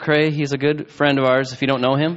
McRae. He's a good friend of ours, if you don't know him.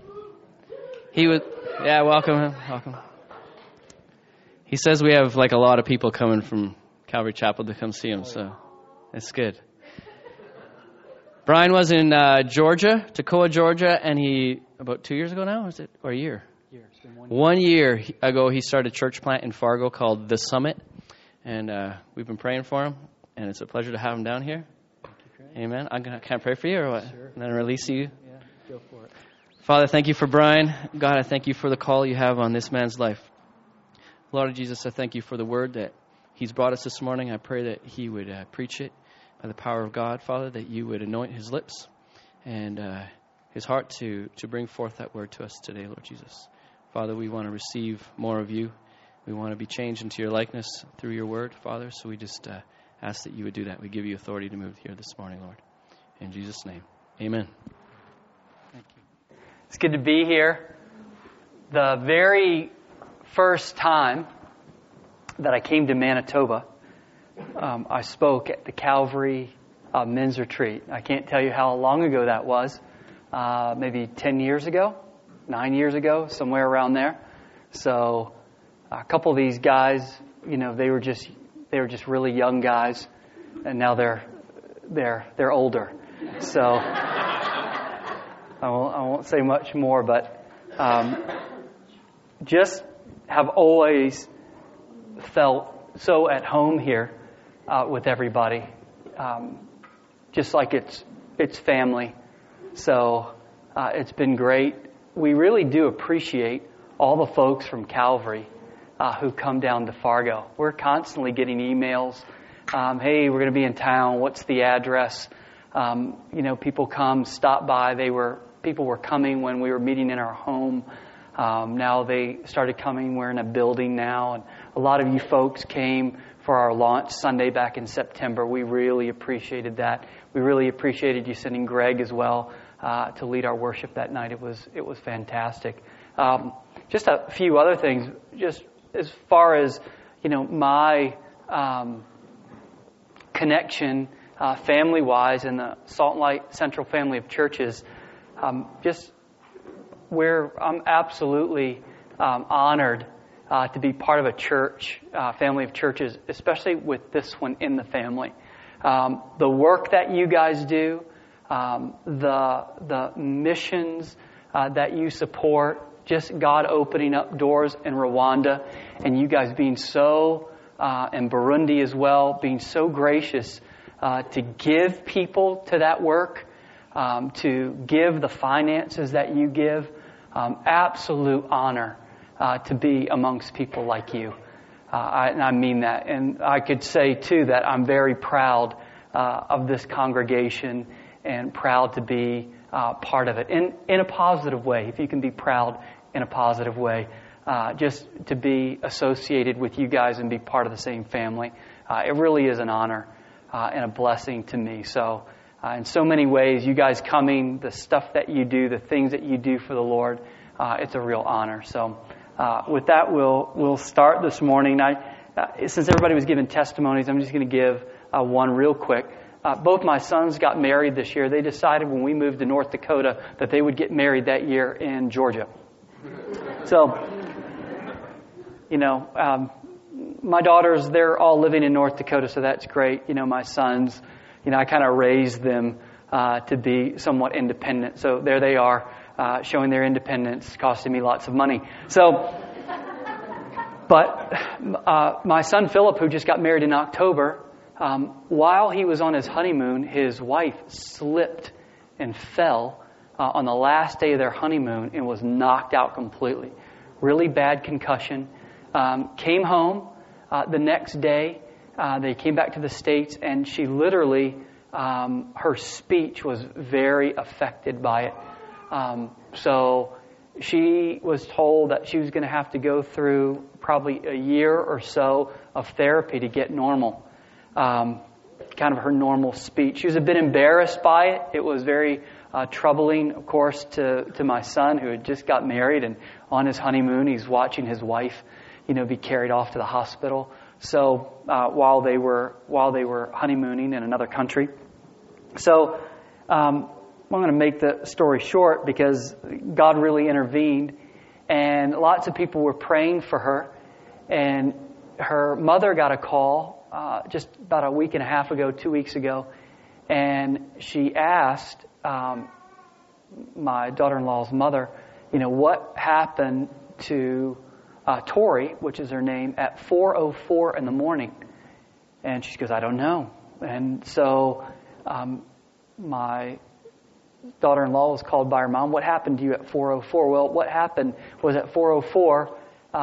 Welcome him. Welcome. He says we have a lot of people coming from Calvary Chapel to come see him, so it's good. Brian was in Georgia, Toccoa, Georgia, and he, about 2 years ago now, is it? Or a year? It's been 1 year. 1 year ago, he started a church plant in Fargo called The Summit, and we've been praying for him, and it's a pleasure to have him down here. Amen. Can I pray for you or what? Sure. And then release you? Yeah, go for it. Father, thank you for Brian. God, I thank you for the call you have on this man's life. Lord Jesus, I thank you for the word that he's brought us this morning. I pray that he would preach it by the power of God, Father, that you would anoint his lips and his heart to bring forth that word to us today, Lord Jesus. Father, we want to receive more of you. We want to be changed into your likeness through your word, Father. So we just ask that you would do that. We give you authority to move here this morning, Lord. In Jesus' name, amen. Thank you. It's good to be here. The very first time that I came to Manitoba, I spoke at the Calvary Men's Retreat. I can't tell you how long ago that was. Maybe 10 years ago, 9 years ago, somewhere around there. So a couple of these guys, they were just really young guys, and now they're older. So I won't say much more, but just have always felt so at home here with everybody, just like it's family. So it's been great. We really do appreciate all the folks from Calvary who come down to Fargo. We're constantly getting emails. Hey, we're going to be in town. What's the address? People come, stop by. People were coming when we were meeting in our home. Now they started coming. We're in a building now. And a lot of you folks came for our launch Sunday back in September. We really appreciated that. We really appreciated you sending Greg as well to lead our worship that night. It was fantastic. Just a few other things. Just as far as, my connection family-wise in the Salt and Light Central family of churches, just where I'm absolutely honored to be part of a church, family of churches, especially with this one in the family. The work that you guys do, the missions that you support, just God opening up doors in Rwanda, and you guys being so, and Burundi as well, being so gracious to give people to that work, to give the finances that you give. Absolute honor to be amongst people like you. And I mean that. And I could say, too, that I'm very proud of this congregation and proud to be part of it in a positive way, if you can be proud in a positive way. Just to be associated with you guys and be part of the same family. It really is an honor and a blessing to me. So in so many ways, you guys coming, the stuff that you do, the things that you do for the Lord, it's a real honor. So with that, we'll start this morning. Since everybody was giving testimonies, I'm just going to give one real quick. Both my sons got married this year. They decided when we moved to North Dakota that they would get married that year in Georgia. So, my daughters, they're all living in North Dakota, so that's great. My sons, I kind of raised them to be somewhat independent. So there they are, showing their independence, costing me lots of money. So, but my son Philip, who just got married in October, while he was on his honeymoon, his wife slipped and fell on the last day of their honeymoon and was knocked out completely. Really bad concussion. Came home the next day. They came back to the States, and she literally, her speech was very affected by it. So she was told that she was going to have to go through probably a year or so of therapy to get normal. Kind of her normal speech. She was a bit embarrassed by it. It was very troubling, of course, to my son, who had just got married, and on his honeymoon, he's watching his wife, be carried off to the hospital. So while they were honeymooning in another country, so going to make the story short because God really intervened, and lots of people were praying for her, and her mother got a call just about a week and a half ago, 2 weeks ago, and she asked my daughter-in-law's mother, what happened to Tori, which is her name, at 4:04 in the morning. And she goes, I don't know. And so my daughter-in-law was called by her mom. What happened to you at 4:04? Well, what happened was at 4:04,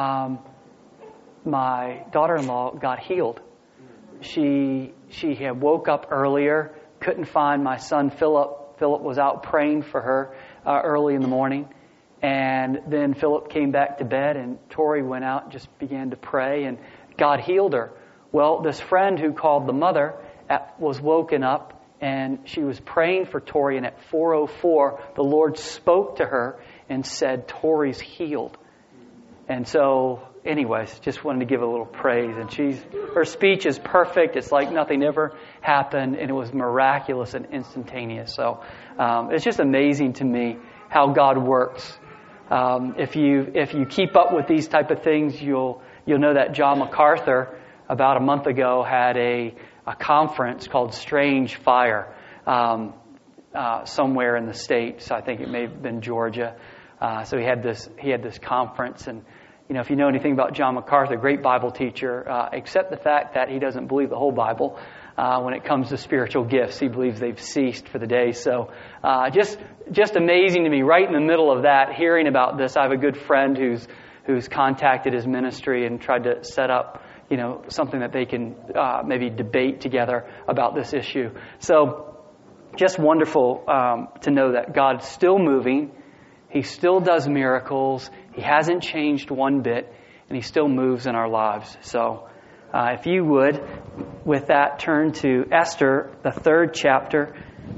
my daughter-in-law got healed. She had woke up earlier, couldn't find my son Philip. Philip was out praying for her early in the morning. And then Philip came back to bed, and Tori went out and just began to pray, and God healed her. Well, this friend who called the mother was woken up, and she was praying for Tori, and at 4:04, the Lord spoke to her and said, Tori's healed. And so, anyways, just wanted to give a little praise. And her speech is perfect. It's like nothing ever happened, and it was miraculous and instantaneous. So it's just amazing to me how God works. If you keep up with these type of things, you'll know that John MacArthur about a month ago had a conference called Strange Fire somewhere in the States. I think it may have been Georgia. So he had this conference, and if you know anything about John MacArthur, great Bible teacher, except the fact that he doesn't believe the whole Bible. When it comes to spiritual gifts, he believes they've ceased for the day. So just amazing to me, right in the middle of that, hearing about this. I have a good friend who's contacted his ministry and tried to set up something that they can maybe debate together about this issue. So just wonderful to know that God's still moving. He still does miracles. He hasn't changed one bit, and He still moves in our lives. So if you would, with that, turn to Esther, the 3rd chapter.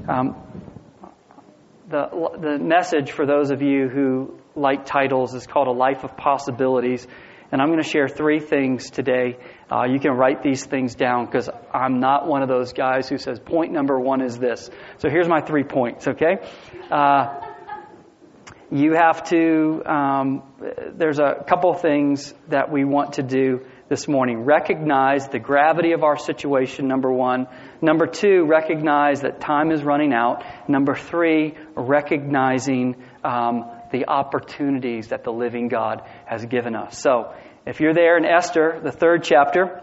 The message for those of you who like titles is called A Life of Possibilities. And I'm going to share 3 things today. You can write these things down because I'm not one of those guys who says point number 1 is this. So here's my 3 points, okay? You have to, there's a couple things that we want to do this morning. Recognize the gravity of our situation, number 1. Number 2, recognize that time is running out. Number 3, recognizing the opportunities that the living God has given us. So, if you're there in Esther, the 3rd chapter,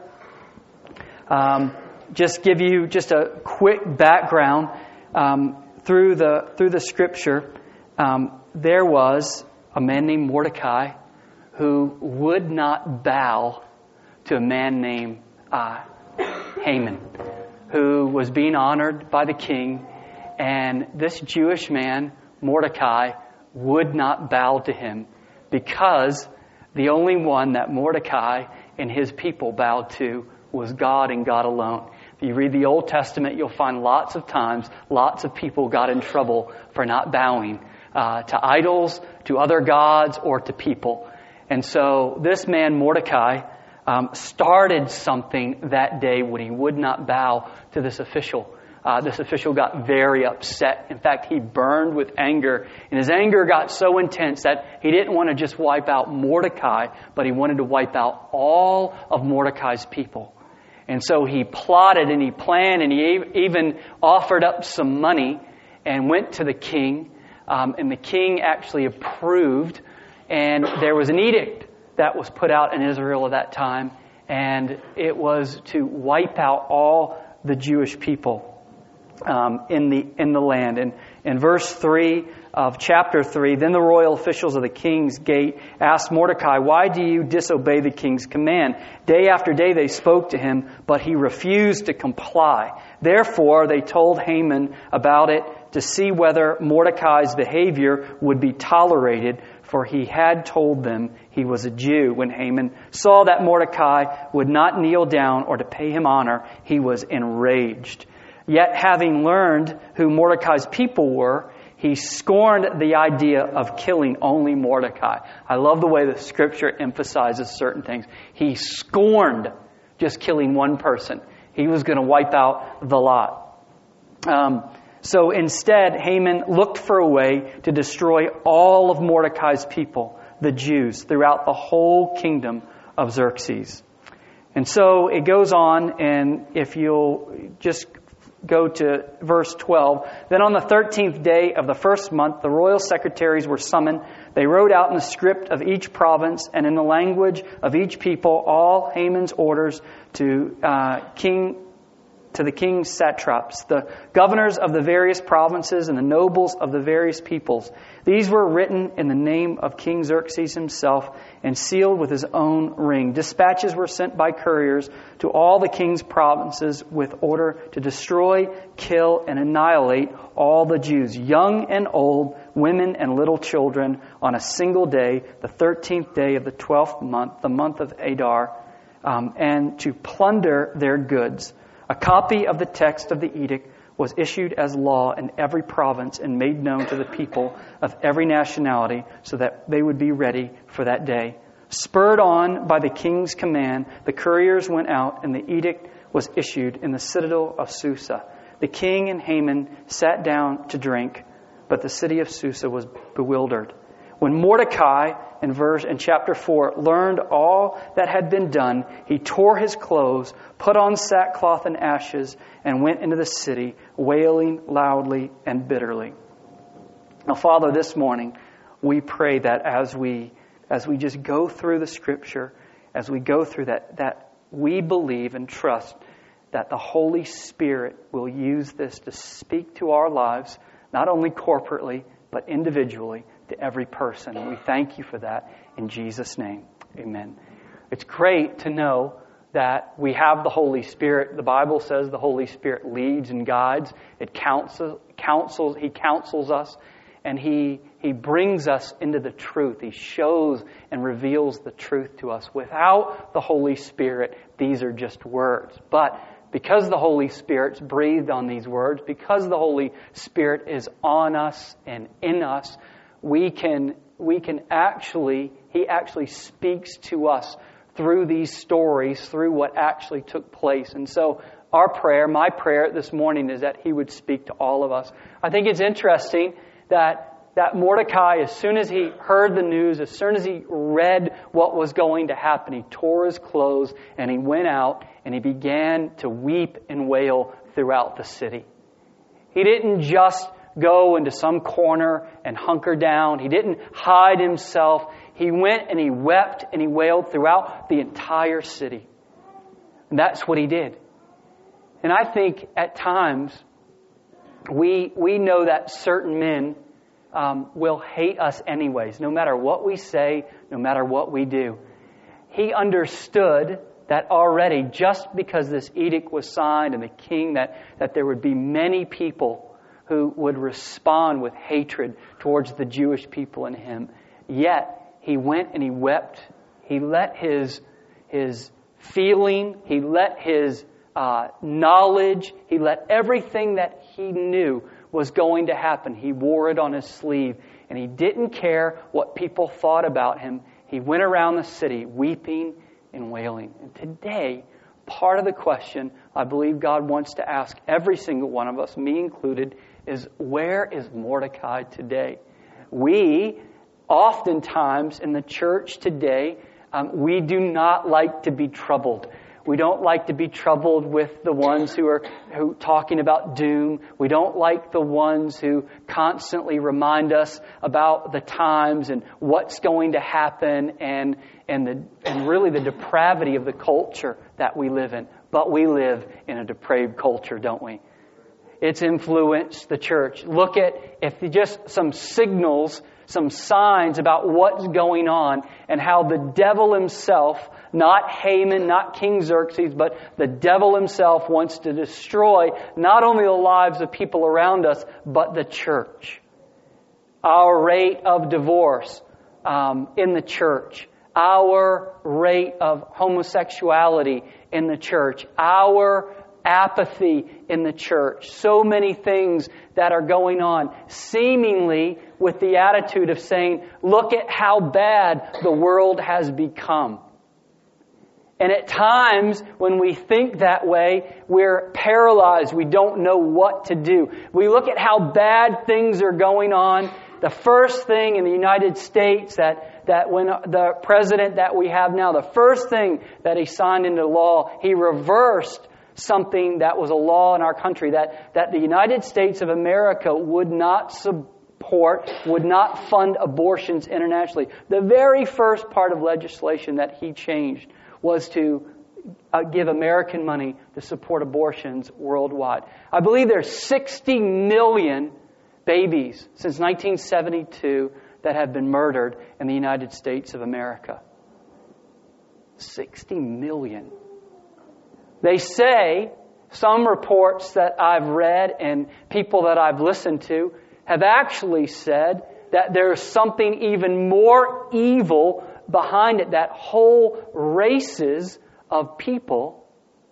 just give you just a quick background through the Scripture. There was a man named Mordecai who would not bow to a man named Haman, who was being honored by the king, and this Jewish man, Mordecai, would not bow to him because the only one that Mordecai and his people bowed to was God and God alone. If you read the Old Testament, you'll find lots of times, lots of people got in trouble for not bowing to idols, to other gods, or to people. And so this man, Mordecai, started something that day when he would not bow to this official. This official got very upset. In fact, he burned with anger. And his anger got so intense that he didn't want to just wipe out Mordecai, but he wanted to wipe out all of Mordecai's people. And so he plotted and he planned and he even offered up some money and went to the king. And the king actually approved. And there was an edict that was put out in Israel at that time. And it was to wipe out all the Jewish people in the land. And in verse 3 of chapter 3, then the royal officials of the king's gate asked Mordecai, why do you disobey the king's command? Day after day they spoke to him, but he refused to comply. Therefore they told Haman about it to see whether Mordecai's behavior would be tolerated, for he had told them he was a Jew. When Haman saw that Mordecai would not kneel down or to pay him honor, he was enraged. Yet having learned who Mordecai's people were, he scorned the idea of killing only Mordecai. I love the way the Scripture emphasizes certain things. He scorned just killing one person. He was going to wipe out the lot. So instead, Haman looked for a way to destroy all of Mordecai's people, the Jews, throughout the whole kingdom of Xerxes. And so it goes on, and if you'll just go to verse 12. Then on the 13th day of the first month, the royal secretaries were summoned. They wrote out in the script of each province and in the language of each people all Haman's orders to the king's satraps, the governors of the various provinces and the nobles of the various peoples. These were written in the name of King Xerxes himself and sealed with his own ring. Dispatches were sent by couriers to all the king's provinces with order to destroy, kill, and annihilate all the Jews, young and old, women and little children, on a single day, the 13th day of the 12th month, the month of Adar, and to plunder their goods. A copy of the text of the edict was issued as law in every province and made known to the people of every nationality so that they would be ready for that day. Spurred on by the king's command, the couriers went out and the edict was issued in the citadel of Susa. The king and Haman sat down to drink, but the city of Susa was bewildered. When Mordecai, in chapter 4, learned all that had been done, he tore his clothes, put on sackcloth and ashes, and went into the city, wailing loudly and bitterly. Now, Father, this morning, we pray that as we just go through the Scripture, as we go through that we believe and trust that the Holy Spirit will use this to speak to our lives, not only corporately, but individually, to every person. And we thank you for that in Jesus' name. Amen. It's great to know that we have the Holy Spirit. The Bible says the Holy Spirit leads and guides. He counsels us, and He brings us into the truth. He shows and reveals the truth to us. Without the Holy Spirit, these are just words. But because the Holy Spirit's breathed on these words, because the Holy Spirit is on us and in us, He actually speaks to us through these stories, through what actually took place. And so my prayer this morning is that He would speak to all of us. I think it's interesting that Mordecai, as soon as he heard the news, as soon as he read what was going to happen, he tore his clothes and he went out and he began to weep and wail throughout the city. He didn't just go into some corner and hunker down. He didn't hide himself. He went and he wept and he wailed throughout the entire city. And that's what he did. And I think at times we know that certain men will hate us anyways, no matter what we say, no matter what we do. He understood that already, just because this edict was signed and the king, that there would be many people who would respond with hatred towards the Jewish people and him. Yet, he went and he wept. He let his feeling, he let his knowledge, he let everything that he knew was going to happen. He wore it on his sleeve, and he didn't care what people thought about him. He went around the city weeping and wailing. And today, part of the question I believe God wants to ask every single one of us, me included, is where is Mordecai today? We, oftentimes in the church today, we do not like to be troubled. We don't like to be troubled with the ones who talking about doom. We don't like the ones who constantly remind us about the times and what's going to happen and really the depravity of the culture that we live in. But we live in a depraved culture, don't we? It's influenced the church. Look at just some signals, some signs about what's going on and how the devil himself, not Haman, not King Xerxes, but the devil himself wants to destroy not only the lives of people around us, but the church. Our rate of divorce in the church, our rate of homosexuality in the church, our apathy in the church, so many things that are going on, seemingly with the attitude of saying, look at how bad the world has become. And at times, when we think that way, we're paralyzed. We don't know what to do. We look at how bad things are going on. The first thing in the United States that when the president that we have now, the first thing that he signed into law, he reversed something that was a law in our country, that the United States of America would not support, would not fund abortions internationally. The very first part of legislation that he changed was to give American money to support abortions worldwide. I believe there's 60 million babies since 1972 that have been murdered in the United States of America. 60 million. They say, some reports that I've read and people that I've listened to have actually said that there's something even more evil behind it, that whole races of people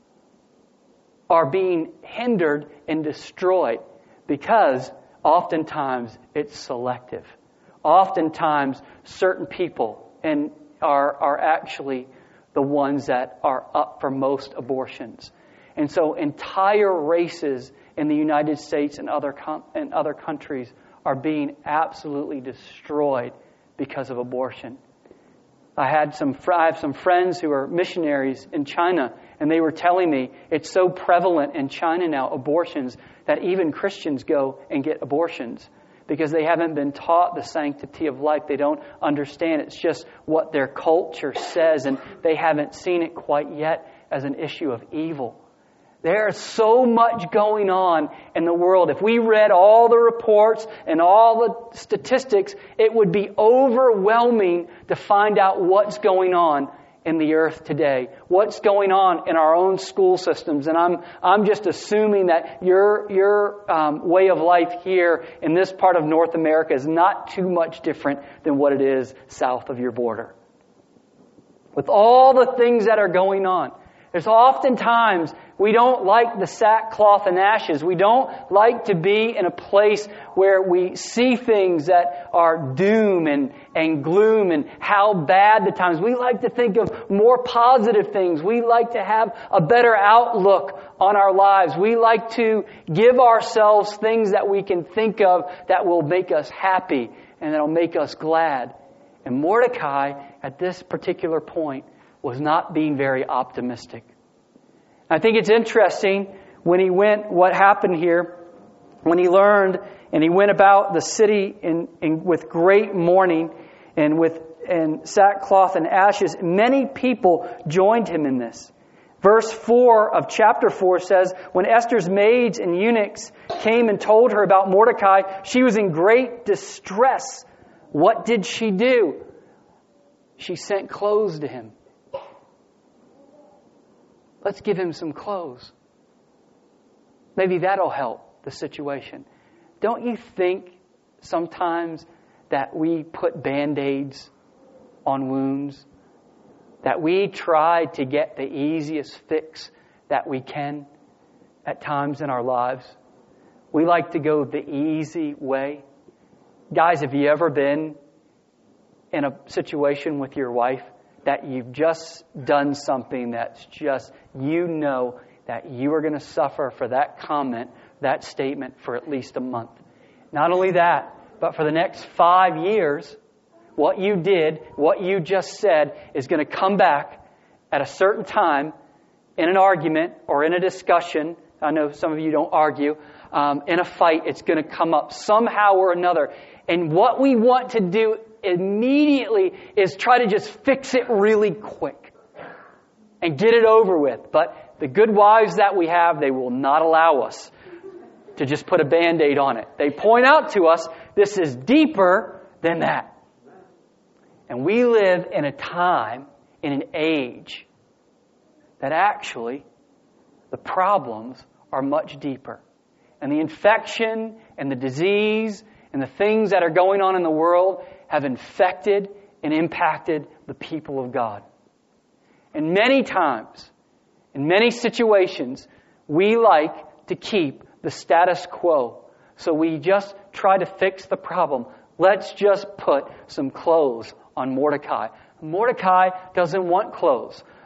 are being hindered and destroyed because oftentimes it's selective. Oftentimes certain people are actually the ones that are up for most abortions. And so entire races in the United States and other countries are being absolutely destroyed because of abortion. I have some friends who are missionaries in China, and they were telling me it's so prevalent in China now, abortions, that even Christians go and get abortions because they haven't been taught the sanctity of life. They don't understand. It's just what their culture says, and they haven't seen it quite yet as an issue of evil. There's so much going on in the world. If we read all the reports and all the statistics, it would be overwhelming to find out what's going on in the earth today. What's going on in our own school systems. And I'm just assuming that your way of life here in this part of North America is not too much different than what it is south of your border. With all the things that are going on, there's oftentimes we don't like the sackcloth and ashes. We don't like to be in a place where we see things that are doom and gloom and how bad the times. We like to think of more positive things. We like to have a better outlook on our lives. We like to give ourselves things that we can think of that will make us happy and that will make us glad. And Mordecai, at this particular point, was not being very optimistic. I think it's interesting when he went, what happened here, when he learned and he went about the city with great mourning and sackcloth and ashes. Many people joined him in this. Verse 4 of chapter 4 says, when Esther's maids and eunuchs came and told her about Mordecai, she was in great distress. What did she do? She sent clothes to him. Let's give him some clothes. Maybe that'll help the situation. Don't you think sometimes that we put Band-Aids on wounds? That we try to get the easiest fix that we can at times in our lives? We like to go the easy way. Guys, have you ever been in a situation with your wife that you've just done something that's just, you know that you are going to suffer for that comment, that statement for at least a month? Not only that, but for the next 5 years, what you did, what you just said is going to come back at a certain time in an argument or in a discussion. I know some of you don't argue. In a fight, it's going to come up somehow or another. And what we want to do immediately is try to just fix it really quick and get it over with. But the good wives that we have, they will not allow us to just put a Band-Aid on it. They point out to us, this is deeper than that. And we live in a time, in an age, that actually the problems are much deeper. And the infection and the disease and the things that are going on in the world have infected and impacted the people of God. And many times, in many situations, we like to keep the status quo. So we just try to fix the problem. Let's just put some clothes on Mordecai. Mordecai doesn't want clothes.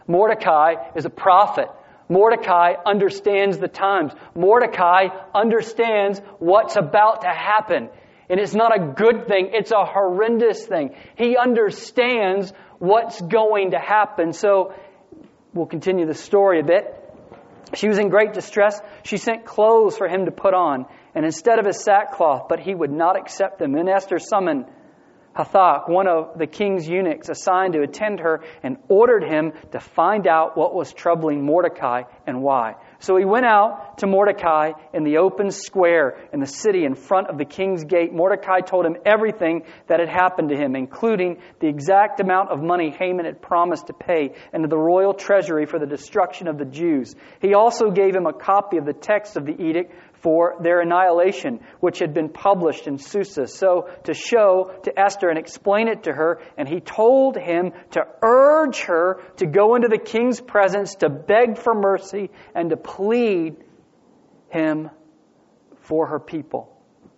Mordecai is a prophet. Mordecai understands the times. Mordecai understands what's about to happen. And it's not a good thing. It's a horrendous thing. He understands what's going to happen. So we'll continue the story a bit. She was in great distress. She sent clothes for him to put on, and instead of his sackcloth, but he would not accept them. Then Esther summoned Hathach, one of the king's eunuchs assigned to attend her, and ordered him to find out what was troubling Mordecai and why. So he went out to Mordecai in the open square in the city in front of the king's gate. Mordecai told him everything that had happened to him, including the exact amount of money Haman had promised to pay into the royal treasury for the destruction of the Jews. He also gave him a copy of the text of the edict for their annihilation, which had been published in Susa, so to show to Esther and explain it to her. And he told him to urge her to go into the king's presence, to beg for mercy, and to plead him for her people.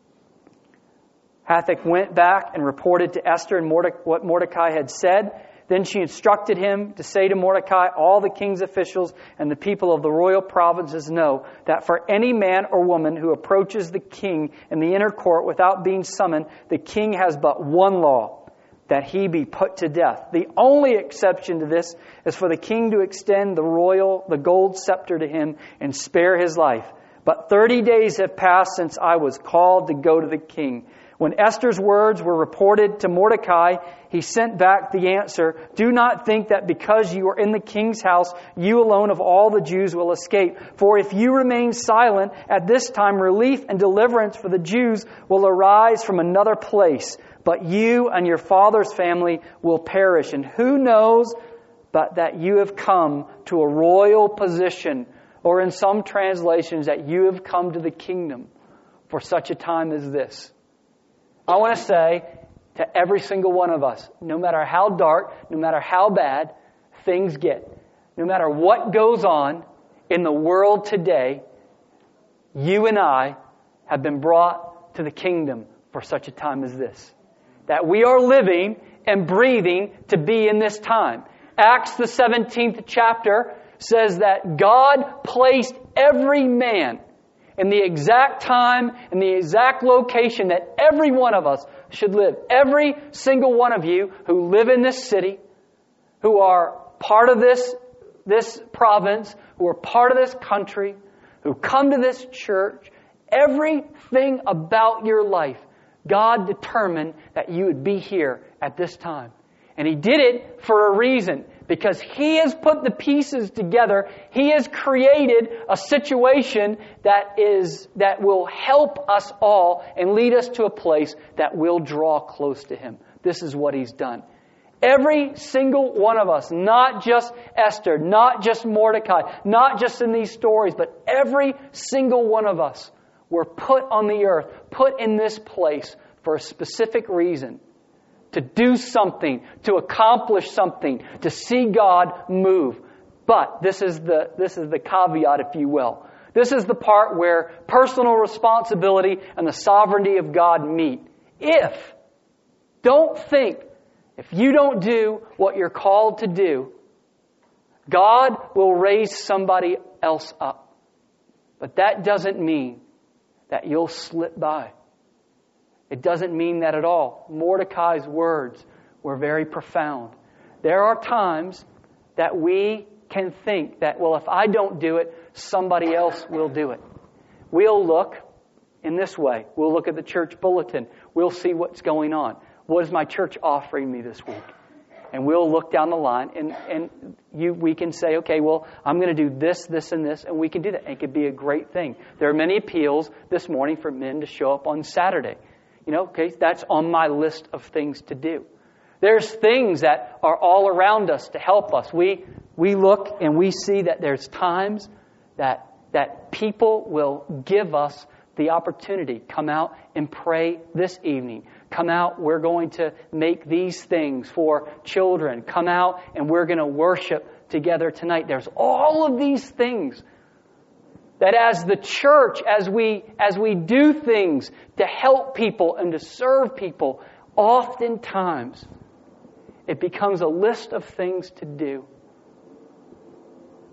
Hathach went back and reported to Esther and what Mordecai had said. Then she instructed him to say to Mordecai, all the king's officials and the people of the royal provinces know that for any man or woman who approaches the king in the inner court without being summoned, the king has but one law, that he be put to death. The only exception to this is for the king to extend the gold scepter to him and spare his life. But 30 days have passed since I was called to go to the king. When Esther's words were reported to Mordecai, he sent back the answer, do not think that because you are in the king's house, you alone of all the Jews will escape. For if you remain silent, at this time relief and deliverance for the Jews will arise from another place. But you and your father's family will perish. And who knows but that you have come to a royal position, or in some translations that you have come to the kingdom for such a time as this. I want to say to every single one of us, no matter how dark, no matter how bad things get, no matter what goes on in the world today, you and I have been brought to the kingdom for such a time as this. That we are living and breathing to be in this time. Acts, the 17th chapter, says that God placed every man in the exact time and the exact location that every one of us should live. Every single one of you who live in this city, who are part of this province, who are part of this country, who come to this church, everything about your life, God determined that you would be here at this time. And He did it for a reason. Because He has put the pieces together. He has created a situation that will help us all and lead us to a place that will draw close to Him. This is what He's done. Every single one of us, not just Esther, not just Mordecai, not just in these stories, but every single one of us were put on the earth, put in this place for a specific reason. To do something, to accomplish something, to see God move. But this is the caveat, if you will. This is the part where personal responsibility and the sovereignty of God meet. Don't think, if you don't do what you're called to do, God will raise somebody else up. But that doesn't mean that you'll slip by. It doesn't mean that at all. Mordecai's words were very profound. There are times that we can think that, well, if I don't do it, somebody else will do it. We'll look in this way. We'll look at the church bulletin. We'll see what's going on. What is my church offering me this week? And we'll look down the line and we can say, okay, well, I'm going to do this, this, and this, and we can do that. It could be a great thing. There are many appeals this morning for men to show up on Saturday. That's on my list of things to do. There's things that are all around us to help us. We look and we see that there's times that people will give us the opportunity. Come out and pray this evening. Come out, we're going to make these things for children. Come out and we're going to worship together tonight. There's all of these things that as the church, as we do things to help people and to serve people, oftentimes it becomes a list of things to do.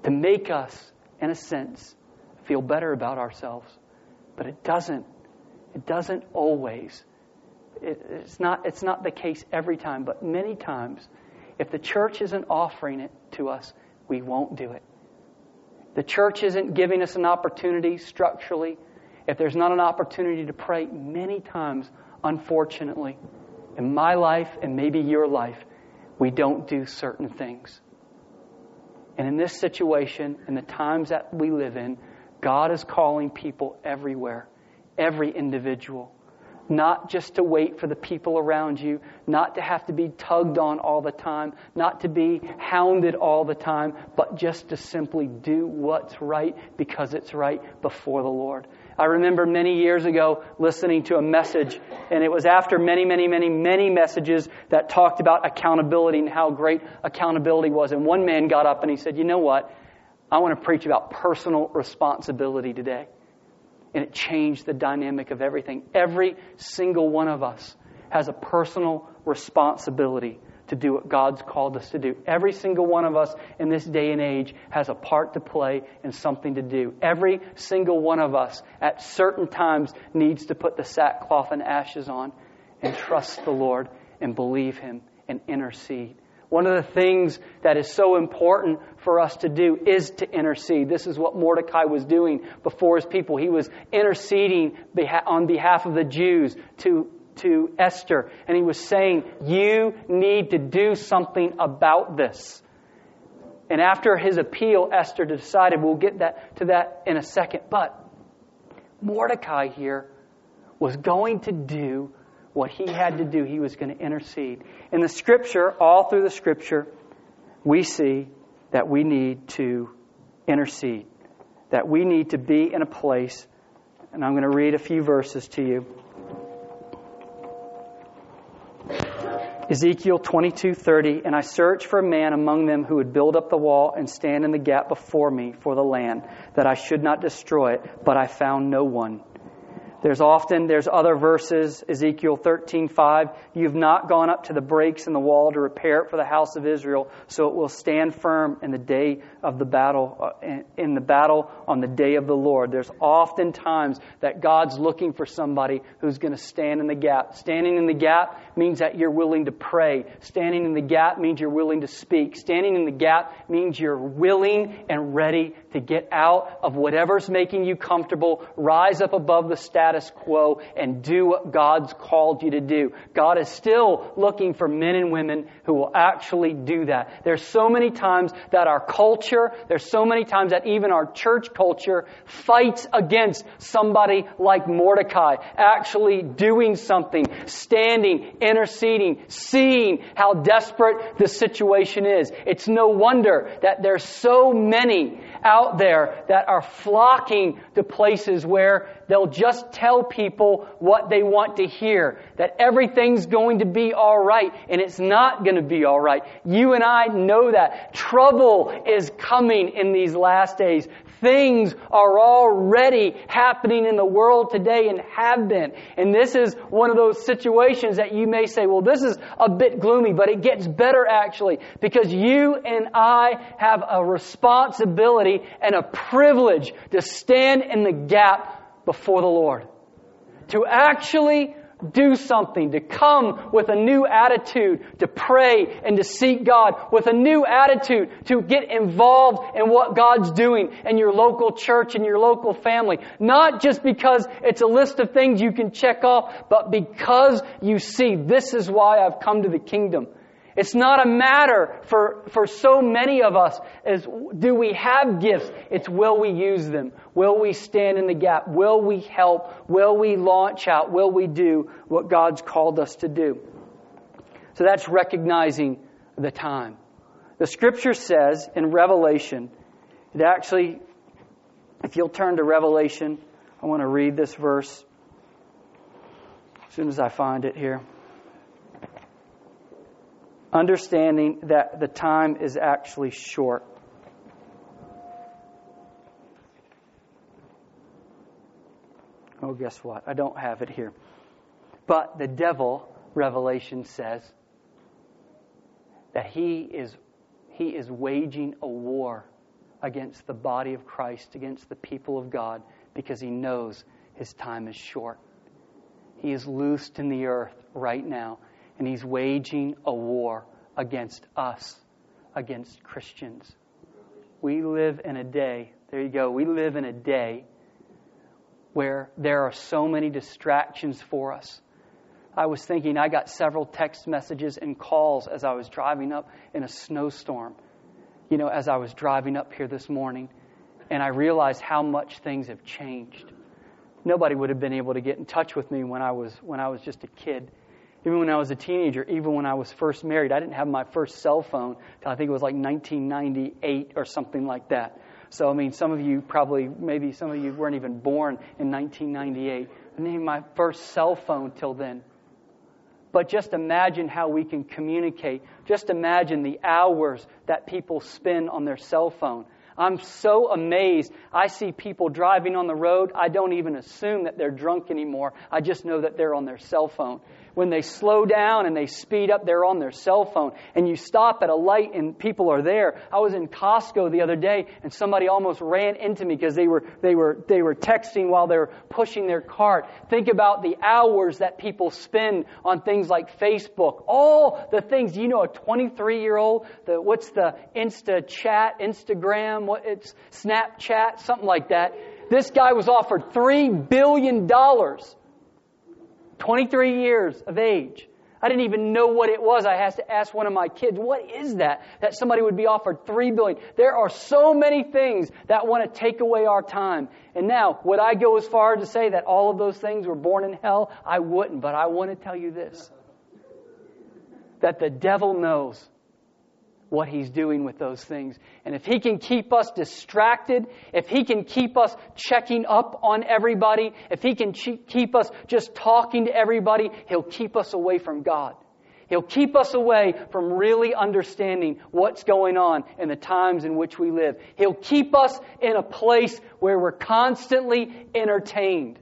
to make us, in a sense, feel better about ourselves. But it doesn't. It doesn't always. It's not the case every time, but many times, if the church isn't offering it to us, we won't do it. The church isn't giving us an opportunity structurally. If there's not an opportunity to pray, many times, unfortunately, in my life and maybe your life, we don't do certain things. And in this situation, in the times that we live in, God is calling people everywhere, every individual. Not just to wait for the people around you, not to have to be tugged on all the time, not to be hounded all the time, but just to simply do what's right because it's right before the Lord. I remember many years ago listening to a message, and it was after many messages that talked about accountability and how great accountability was. And one man got up and he said, "You know what? I want to preach about personal responsibility today." And it changed the dynamic of everything. Every single one of us has a personal responsibility to do what God's called us to do. Every single one of us in this day and age has a part to play and something to do. Every single one of us at certain times needs to put the sackcloth and ashes on and trust the Lord and believe Him and intercede. One of the things that is so important for us to do is to intercede. This is what Mordecai was doing before his people. He was interceding on behalf of the Jews to Esther. And he was saying, you need to do something about this. And after his appeal, Esther decided, we'll get to that in a second. But Mordecai here was going to do what he had to do. He was going to intercede. In the Scripture, all through the Scripture, we see that we need to intercede. That we need to be in a place, and I'm going to read a few verses to you. Ezekiel 22:30, "And I searched for a man among them who would build up the wall and stand in the gap before me for the land, that I should not destroy it, but I found no one." There's other verses, Ezekiel 13:5, "You've not gone up to the breaks in the wall to repair it for the house of Israel, so it will stand firm in the day of the battle, in the battle on the day of the Lord." There's often times that God's looking for somebody who's going to stand in the gap. Standing in the gap means that you're willing to pray. Standing in the gap means you're willing to speak. Standing in the gap means you're willing and ready to get out of whatever's making you comfortable, rise up above the status quo, and do what God's called you to do. God is still looking for men and women who will actually do that. There's so many times that our culture, there's so many times that even our church culture fights against somebody like Mordecai actually doing something, standing, interceding, seeing how desperate the situation is. It's no wonder that there's so many out there that are flocking to places where they'll just tell people what they want to hear, that everything's going to be all right, and it's not going to be all right. You and I know that. Trouble is coming in these last days. Things are already happening in the world today and have been. And this is one of those situations that you may say, well, this is a bit gloomy, but it gets better actually, because you and I have a responsibility and a privilege to stand in the gap before the Lord. To actually do something, to come with a new attitude, to pray and to seek God with a new attitude, to get involved in what God's doing in your local church and your local family. Not just because it's a list of things you can check off, but because you see, this is why I've come to the kingdom. It's not a matter for so many of us as do we have gifts. It's will we use them? Will we stand in the gap? Will we help? Will we launch out? Will we do what God's called us to do? So that's recognizing the time. The Scripture says in Revelation, it actually, if you'll turn to Revelation, I want to read this verse as soon as I find it here. Understanding that the time is actually short. Oh, guess what? I don't have it here. But the devil, Revelation says, that he is waging a war against the body of Christ, against the people of God, because he knows his time is short. He is loosed in the earth right now, and he's waging a war against us, against Christians. We live in a day, there you go, we live in a day where there are so many distractions for us. I was thinking, I got several text messages and calls as I was driving up in a snowstorm, as I was driving up here this morning, and I realized how much things have changed. Nobody would have been able to get in touch with me when I was just a kid. Even when I was a teenager, even when I was first married, I didn't have my first cell phone until I think it was like 1998 or something like that. So, some of you maybe some of you weren't even born in 1998. I didn't have my first cell phone till then. But just imagine how we can communicate. Just imagine the hours that people spend on their cell phone. I'm so amazed. I see people driving on the road. I don't even assume that they're drunk anymore. I just know that they're on their cell phone. When they slow down and they speed up, they're on their cell phone. And you stop at a light and people are there. I was in Costco the other day and somebody almost ran into me because they were texting while they were pushing their cart. Think about the hours that people spend on things like Facebook. All the things, a 23-year-old, what's the Instagram, it's Snapchat, something like that. This guy was offered $3 billion. 23 years of age. I didn't even know what it was. I had to ask one of my kids, what is that somebody would be offered $3 billion? There are so many things that want to take away our time. And now, would I go as far to say that all of those things were born in hell? I wouldn't, but I want to tell you this. That the devil knows what he's doing with those things. And if he can keep us distracted, if he can keep us checking up on everybody, if he can keep us just talking to everybody, he'll keep us away from God. He'll keep us away from really understanding what's going on in the times in which we live. He'll keep us in a place where we're constantly entertained.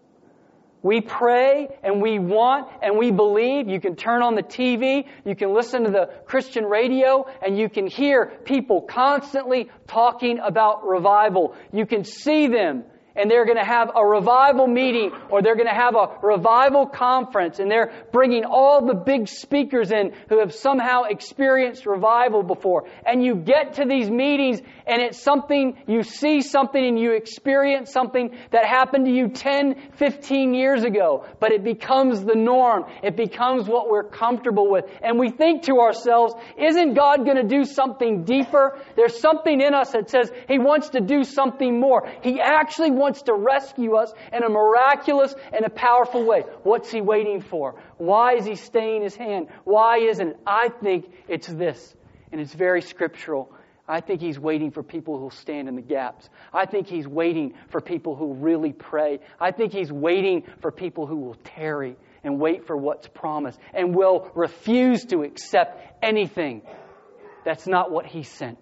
We pray and we want and we believe. You can turn on the TV, you can listen to the Christian radio, and you can hear people constantly talking about revival. You can see them, and they're going to have a revival meeting, or they're going to have a revival conference, and they're bringing all the big speakers in who have somehow experienced revival before. And you get to these meetings, and it's something, you see something and you experience something that happened to you 10, 15 years ago. But it becomes the norm. It becomes what we're comfortable with. And we think to ourselves, isn't God going to do something deeper? There's something in us that says He wants to do something more. He actually wants to rescue us in a miraculous and a powerful way. What's He waiting for? Why is He staying His hand? Why isn't it? I think it's this. And it's very scriptural. I think He's waiting for people who'll stand in the gaps. I think He's waiting for people who really pray. I think He's waiting for people who will tarry and wait for what's promised and will refuse to accept anything that's not what He sent.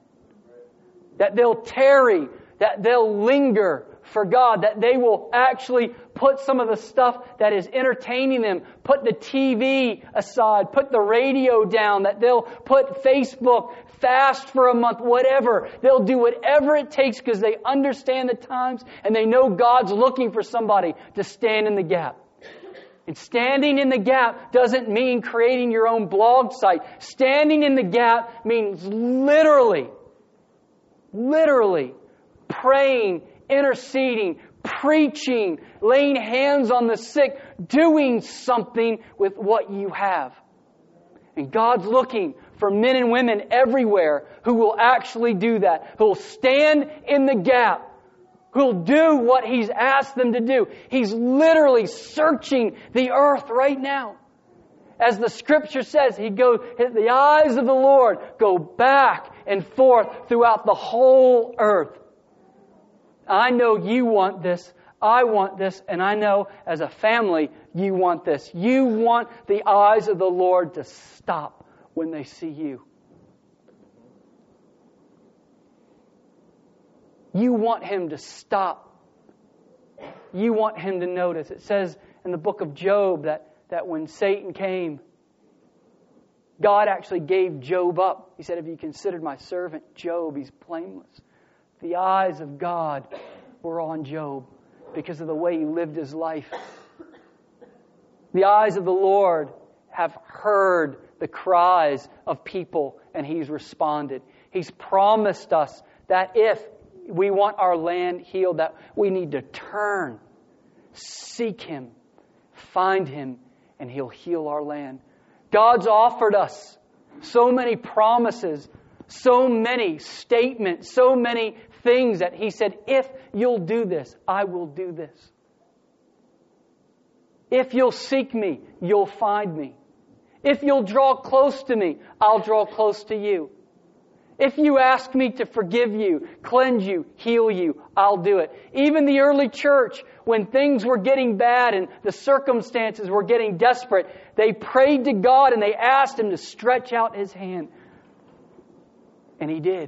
That they'll tarry, that they'll linger for God, that they will actually put some of the stuff that is entertaining them, put the TV aside, put the radio down, that they'll put Facebook, fast for a month, whatever. They'll do whatever it takes because they understand the times and they know God's looking for somebody to stand in the gap. And standing in the gap doesn't mean creating your own blog site. Standing in the gap means literally praying, interceding, preaching, laying hands on the sick, doing something with what you have. And God's looking for men and women everywhere who will actually do that, who will stand in the gap, who will do what He's asked them to do. He's literally searching the earth right now. As the Scripture says, the eyes of the Lord go back and forth throughout the whole earth. I know you want this. I want this. And I know as a family, you want this. You want the eyes of the Lord to stop when they see you. You want Him to stop. You want Him to notice. It says in the book of Job that when Satan came, God actually gave Job up. He said, "Have you considered my servant Job? He's blameless. The eyes of God were on Job because of the way he lived his life. The eyes of the Lord have heard the cries of people, and He's responded. He's promised us that if we want our land healed, that we need to turn, seek Him, find Him, and He'll heal our land. God's offered us so many promises, so many statements, so many things that He said, if you'll do this, I will do this. If you'll seek Me, you'll find Me. If you'll draw close to Me, I'll draw close to you. If you ask Me to forgive you, cleanse you, heal you, I'll do it. Even the early church, when things were getting bad and the circumstances were getting desperate, they prayed to God and they asked Him to stretch out His hand. And He did.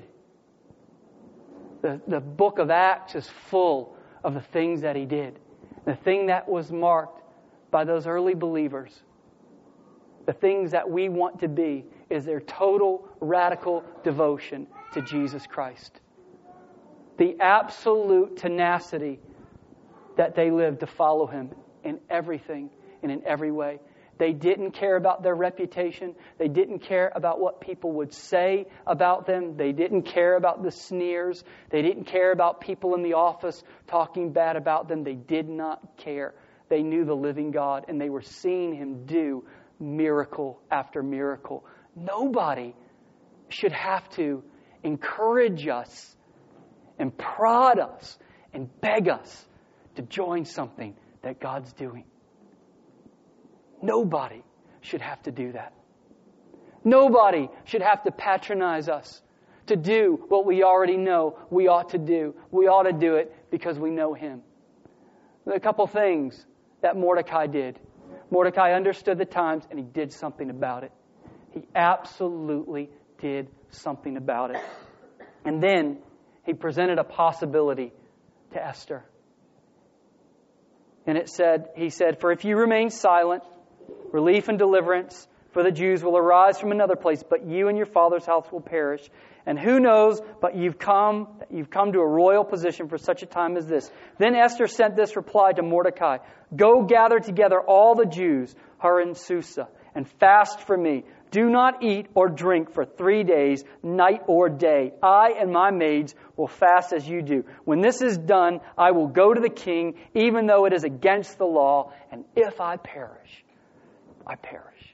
The book of Acts is full of the things that He did. The thing that was marked by those early believers, the things that we want to be, is their total, radical devotion to Jesus Christ. The absolute tenacity that they lived to follow Him in everything and in every way. They didn't care about their reputation. They didn't care about what people would say about them. They didn't care about the sneers. They didn't care about people in the office talking bad about them. They did not care. They knew the living God, and they were seeing Him do miracle after miracle. Nobody should have to encourage us and prod us and beg us to join something that God's doing. Nobody should have to do that. Nobody should have to patronize us to do what we already know we ought to do. We ought to do it because we know Him. There are a couple things that Mordecai did. Mordecai understood the times and he did something about it. He absolutely did something about it. And then he presented a possibility to Esther. And he said, "For if you remain silent, relief and deliverance for the Jews will arise from another place, but you and your father's house will perish. And who knows, but you've come to a royal position for such a time as this." Then Esther sent this reply to Mordecai, "Go gather together all the Jews who are in Susa, and fast for me. Do not eat or drink for 3 days, night or day. I and my maids will fast as you do. When this is done, I will go to the king, even though it is against the law. And if I perish, I perish.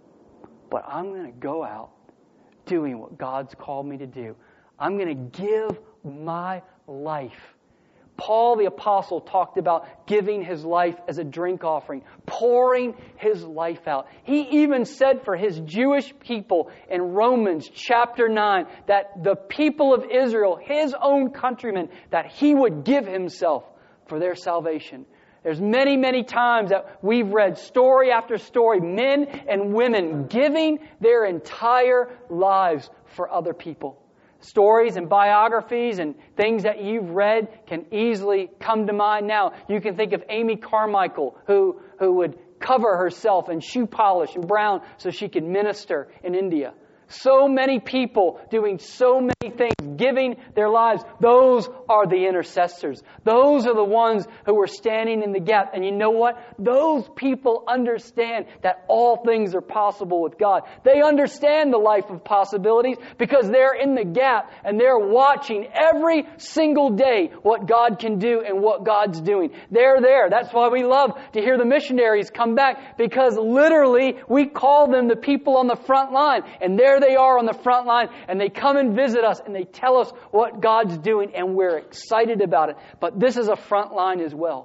But I'm going to go out doing what God's called me to do. I'm going to give my life." Paul the Apostle talked about giving his life as a drink offering, pouring his life out. He even said for his Jewish people in Romans chapter 9 that the people of Israel, his own countrymen, that he would give himself for their salvation. There's many, many times that we've read story after story, men and women giving their entire lives for other people. Stories and biographies and things that you've read can easily come to mind now. You can think of Amy Carmichael, who would cover herself in shoe polish and brown so she could minister in India. So many people doing so many things, giving their lives. Those are the intercessors. Those are the ones who are standing in the gap. And you know what? Those people understand that all things are possible with God. They understand the life of possibilities because they're in the gap and they're watching every single day what God can do and what God's doing. They're there. That's why we love to hear the missionaries come back, because literally we call them the people on the front line, and they are on the front line, and they come and visit us and they tell us what God's doing, and we're excited about it. But this is a front line as well.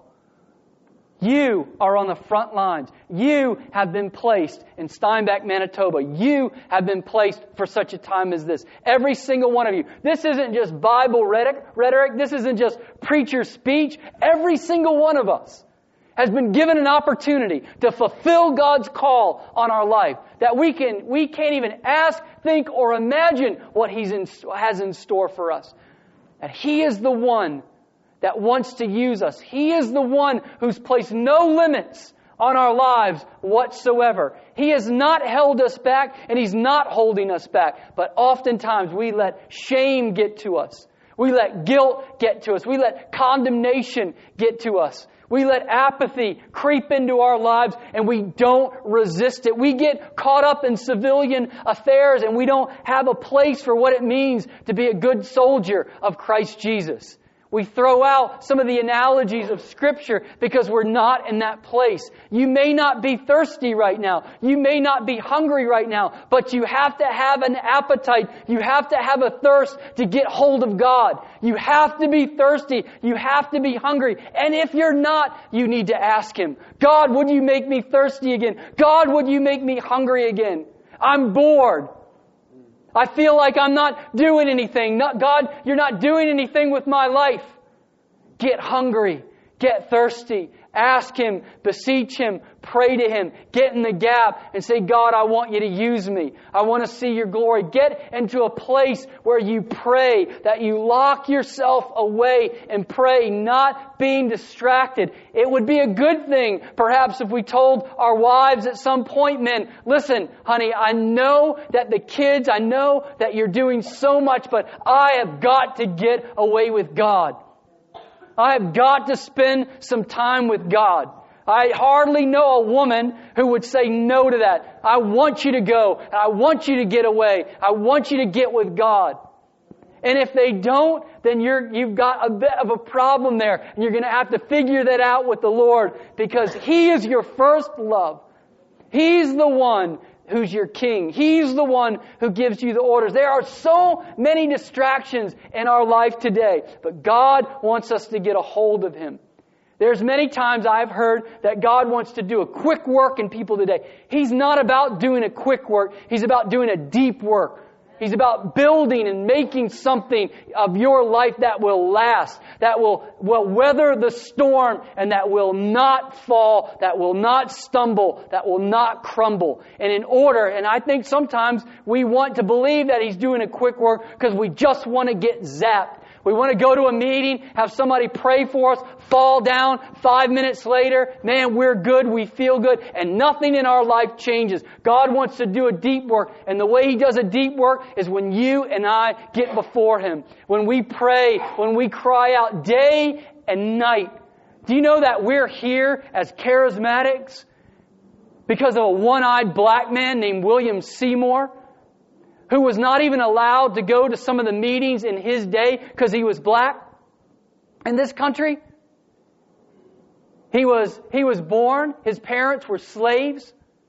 You are on the front lines. You have been placed in Steinbach, Manitoba. You have been placed for such a time as this. Every single one of you. This isn't just Bible rhetoric. This isn't just preacher speech. Every single one of us has been given an opportunity to fulfill God's call on our life. That we can't even ask, think, or imagine what He has in store for us. That He is the one that wants to use us. He is the one who's placed no limits on our lives whatsoever. He has not held us back, and He's not holding us back. But oftentimes we let shame get to us. We let guilt get to us. We let condemnation get to us. We let apathy creep into our lives and we don't resist it. We get caught up in civilian affairs and we don't have a place for what it means to be a good soldier of Christ Jesus. We throw out some of the analogies of Scripture because we're not in that place. You may not be thirsty right now. You may not be hungry right now. But you have to have an appetite. You have to have a thirst to get hold of God. You have to be thirsty. You have to be hungry. And if you're not, you need to ask Him, God, would you make me thirsty again? God, would you make me hungry again? I'm bored. I feel like I'm not doing anything. God, you're not doing anything with my life. Get hungry. Get thirsty. Ask Him. Beseech Him. Pray to Him. Get in the gap and say, God, I want you to use me. I want to see your glory. Get into a place where you pray, that you lock yourself away and pray, not being distracted. It would be a good thing, perhaps, if we told our wives at some point, men, listen, honey, I know that the kids, I know that you're doing so much, but I have got to get away with God. I have got to spend some time with God. I hardly know a woman who would say no to that. I want you to go. I want you to get away. I want you to get with God. And if they don't, then you've got a bit of a problem there. And you're going to have to figure that out with the Lord because He is your first love. He's the one who's your king. He's the one who gives you the orders. There are so many distractions in our life today, but God wants us to get a hold of Him. There's many times I've heard that God wants to do a quick work in people today. He's not about doing a quick work. He's about doing a deep work. He's about building and making something of your life that will last, that will weather the storm, and that will not fall, that will not stumble, that will not crumble. And and I think sometimes we want to believe that He's doing a quick work because we just want to get zapped. We want to go to a meeting, have somebody pray for us, fall down, 5 minutes later, man, we're good, we feel good, and nothing in our life changes. God wants to do a deep work, and the way He does a deep work is when you and I get before Him. When we pray, when we cry out day and night. Do you know that we're here as charismatics because of a one-eyed black man named William Seymour, who was not even allowed to go to some of the meetings in his day because he was black in this country? He was born, his parents were slaves,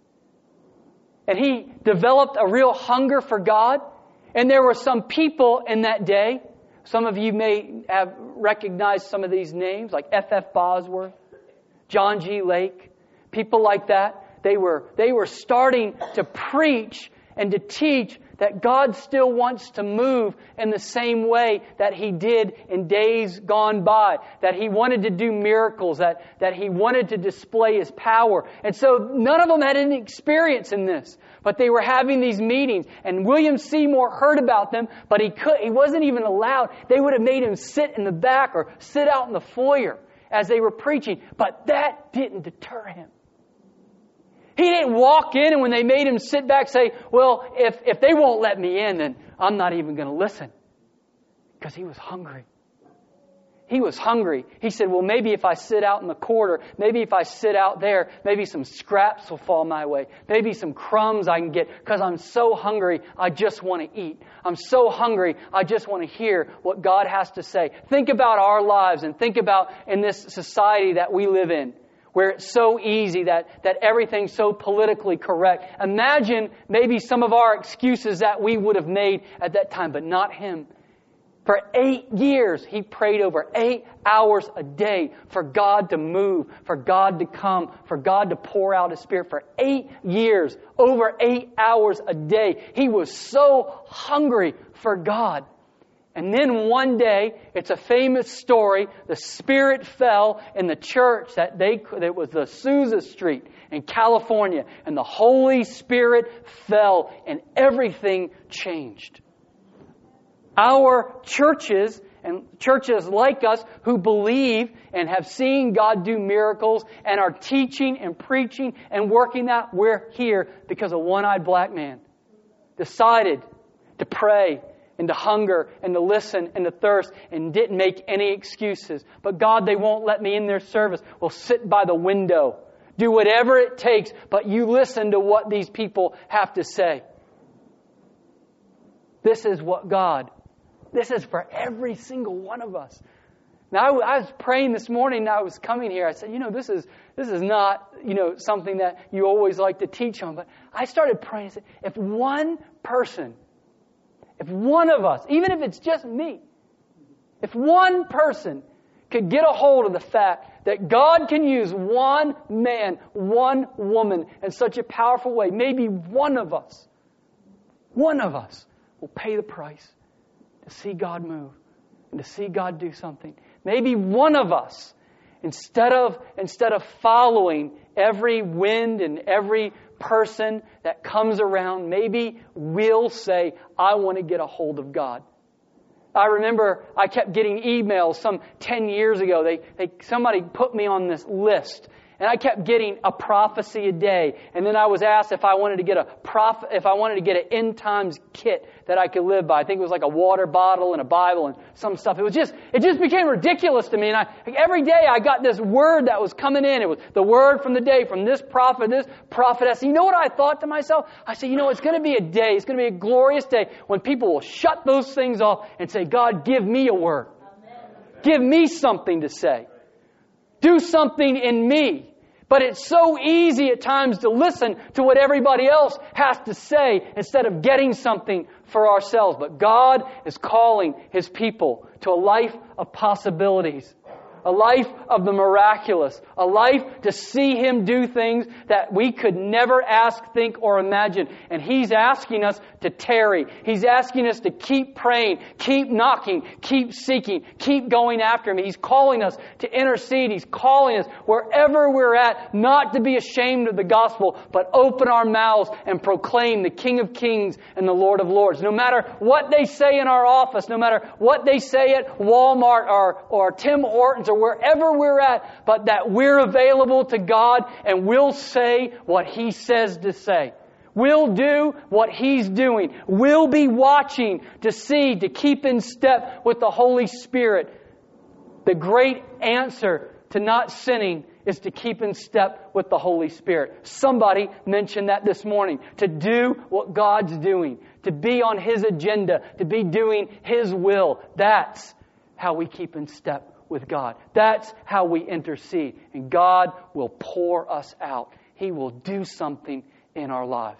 and he developed a real hunger for God. And there were some people in that day, some of you may have recognized some of these names, like F.F. Bosworth, John G. Lake, people like that. They were starting to preach and to teach that God still wants to move in the same way that He did in days gone by. That He wanted to do miracles, that He wanted to display His power. And so none of them had any experience in this. But they were having these meetings. And William Seymour heard about them, but he wasn't even allowed. They would have made him sit in the back or sit out in the foyer as they were preaching. But that didn't deter him. He didn't walk in and when they made him sit back say, well, if they won't let me in, then I'm not even going to listen. Because he was hungry. He was hungry. He said, well, maybe if I sit out in the corner, maybe if I sit out there, maybe some scraps will fall my way. Maybe some crumbs I can get because I'm so hungry, I just want to eat. I'm so hungry, I just want to hear what God has to say. Think about our lives and think about in this society that we live in, where it's so easy, that everything's so politically correct. Imagine maybe some of our excuses that we would have made at that time, but not him. For 8 years, he prayed over 8 hours a day for God to move, for God to come, for God to pour out His Spirit. For 8 years, over 8 hours a day, he was so hungry for God. And then one day, it's a famous story, the Spirit fell in the church it was the Sousa Street in California. And the Holy Spirit fell and everything changed. Our churches and churches like us who believe and have seen God do miracles and are teaching and preaching and working that, we're here because a one-eyed black man decided to pray and to hunger and to listen and to thirst and didn't make any excuses. But God, they won't let me in their service. Well, sit by the window. Do whatever it takes, but you listen to what these people have to say. This is what God, this is for every single one of us. Now, I was praying this morning and I was coming here. I said, this is not, something that you always like to teach on. But I started praying and said, if one person, if one of us, even if it's just me, if one person could get a hold of the fact that God can use one man, one woman in such a powerful way, maybe one of us will pay the price to see God move and to see God do something. Maybe one of us, instead of following every wind and every person that comes around, maybe we'll say, I want to get a hold of God. I remember I kept getting emails some 10 years ago. Somebody put me on this list. And I kept getting a prophecy a day. And then I was asked if I wanted to get an end times kit that I could live by. I think it was like a water bottle and a Bible and some stuff. It just became ridiculous to me. And every day I got this word that was coming in. It was the word from the day from this prophetess. You know what I thought to myself? I said, it's going to be a day. It's going to be a glorious day when people will shut those things off and say, God, give me a word. Give me something to say. Do something in me. But it's so easy at times to listen to what everybody else has to say instead of getting something for ourselves. But God is calling His people to a life of possibilities. A life of the miraculous. A life to see Him do things that we could never ask, think, or imagine. And He's asking us to tarry. He's asking us to keep praying, keep knocking, keep seeking, keep going after Him. He's calling us to intercede. He's calling us wherever we're at not to be ashamed of the gospel, but open our mouths and proclaim the King of Kings and the Lord of Lords. No matter what they say in our office, no matter what they say at Walmart or Tim Hortons or wherever we're at, but that we're available to God and we'll say what He says to say. We'll do what He's doing. We'll be watching to keep in step with the Holy Spirit. The great answer to not sinning is to keep in step with the Holy Spirit. Somebody mentioned that this morning. To do what God's doing. To be on His agenda. To be doing His will. That's how we keep in step with God. That's how we intercede. And God will pour us out. He will do something in our lives.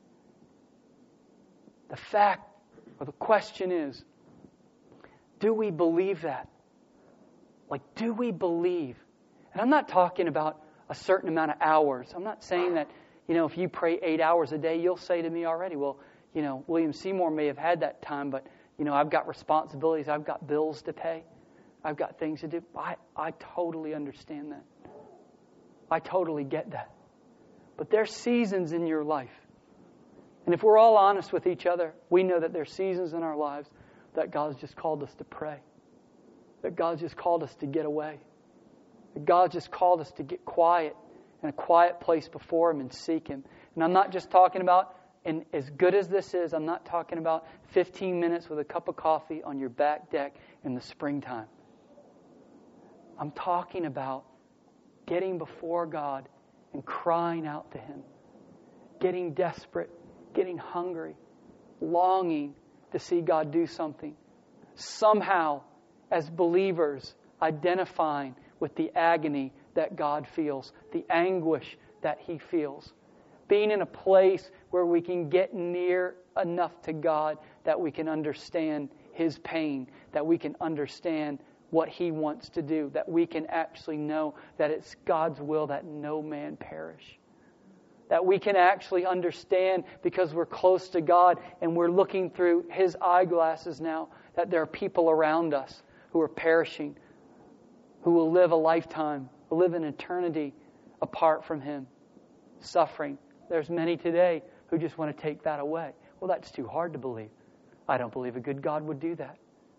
The question is, do we believe that? Do we believe? And I'm not talking about a certain amount of hours. I'm not saying that, if you pray 8 hours a day, you'll say to me already, well, William Seymour may have had that time, but, I've got responsibilities. I've got bills to pay. I've got things to do. I totally understand that. I totally get that. But there's seasons in your life. And if we're all honest with each other, we know that there's seasons in our lives that God's just called us to pray. That God's just called us to get away. That God's just called us to get quiet in a quiet place before Him and seek Him. And I'm not just talking about, and as good as this is, I'm not talking about 15 minutes with a cup of coffee on your back deck in the springtime. I'm talking about getting before God and crying out to Him. Getting desperate, getting hungry, longing to see God do something. Somehow, as believers, identifying with the agony that God feels, the anguish that He feels. Being in a place where we can get near enough to God that we can understand His pain, that we can understand what He wants to do, that we can actually know that it's God's will that no man perish. That we can actually understand because we're close to God and we're looking through His eyeglasses now, that there are people around us who are perishing, who will live a lifetime, will live an eternity apart from Him, suffering. There's many today who just want to take that away. Well, that's too hard to believe. I don't believe a good God would do that.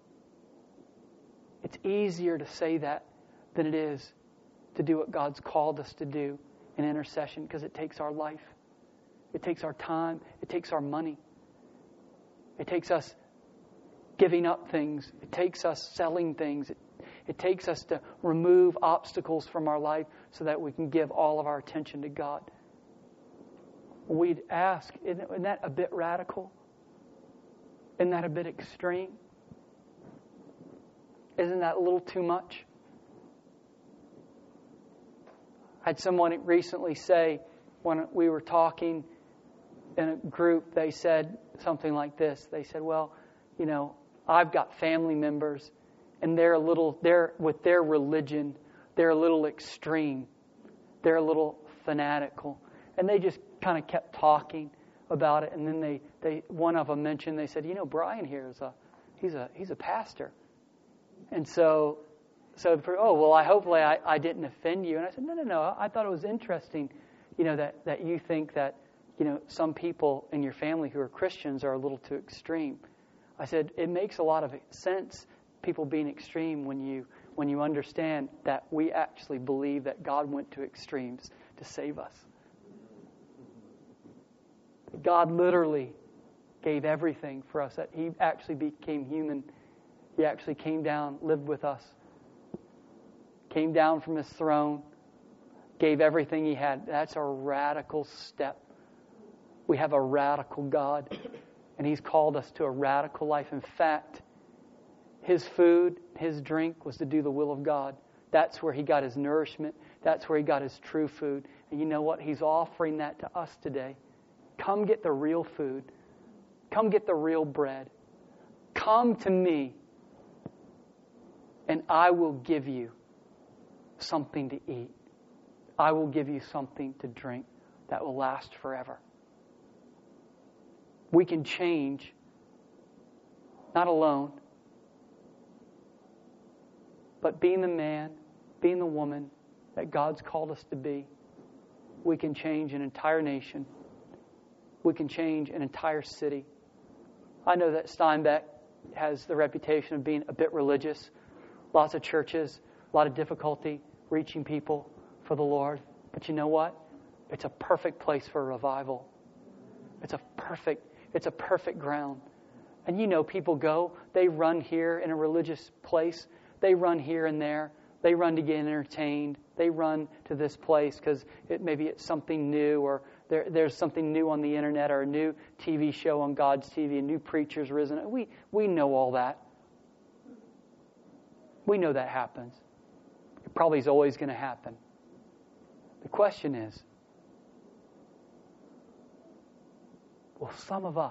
It's easier to say that than it is to do what God's called us to do in intercession, because it takes our life. It takes our time. It takes our money. It takes us giving up things. It takes us selling things. It takes us to remove obstacles from our life so that we can give all of our attention to God. We'd ask, isn't that a bit radical? Isn't that a bit extreme? Isn't that a little too much? I had someone recently say, when we were talking in a group, they said something like this. They said, well, I've got family members, and they're with their religion, they're a little extreme. They're a little fanatical. And they just kind of kept talking about it. And then one of them mentioned, they said, Brian here he's a pastor. And so hopefully I didn't offend you. And I said, no. I thought it was interesting, that you think that, some people in your family who are Christians are a little too extreme. I said, it makes a lot of sense, people being extreme, when you understand that we actually believe that God went to extremes to save us. God literally gave everything for us, that He actually became human. He actually came down, lived with us, came down from His throne, gave everything He had. That's a radical step. We have a radical God, and He's called us to a radical life. In fact, His food, His drink was to do the will of God. That's where He got His nourishment. That's where He got His true food. And you know what? He's offering that to us today. Come get the real food. Come get the real bread. Come to me, and I will give you something to eat. I will give you something to drink that will last forever. We can change, not alone, but being the man, being the woman that God's called us to be. We can change an entire nation. We can change an entire city. I know that Steinbeck has the reputation of being a bit religious. Lots of churches, a lot of difficulty reaching people for the Lord. But you know what? It's a perfect place for revival. It's a perfect ground. And people go, they run here in a religious place. They run here and there. They run to get entertained. They run to this place because maybe it's something new, or there's something new on the internet, or a new TV show on God's TV, a new preacher's risen. We know all that. We know that happens. It probably is always going to happen. The question is, will some of